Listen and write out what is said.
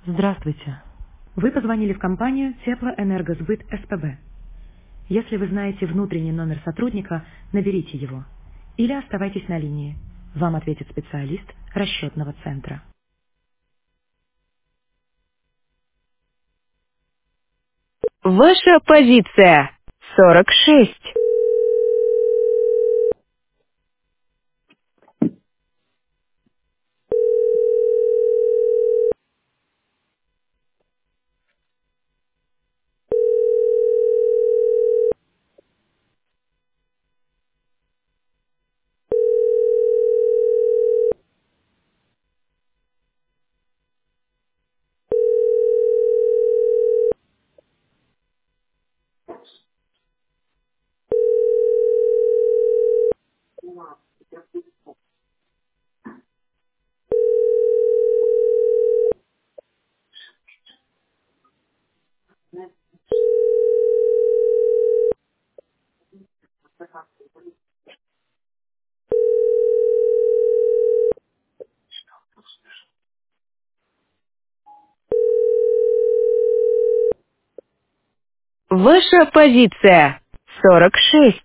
Здравствуйте. Вы позвонили в компанию Теплоэнергосбыт СПБ. Если вы знаете внутренний номер сотрудника, наберите его. Или оставайтесь на линии. Вам ответит специалист расчетного центра. Ваша позиция 46. Ваша позиция 46.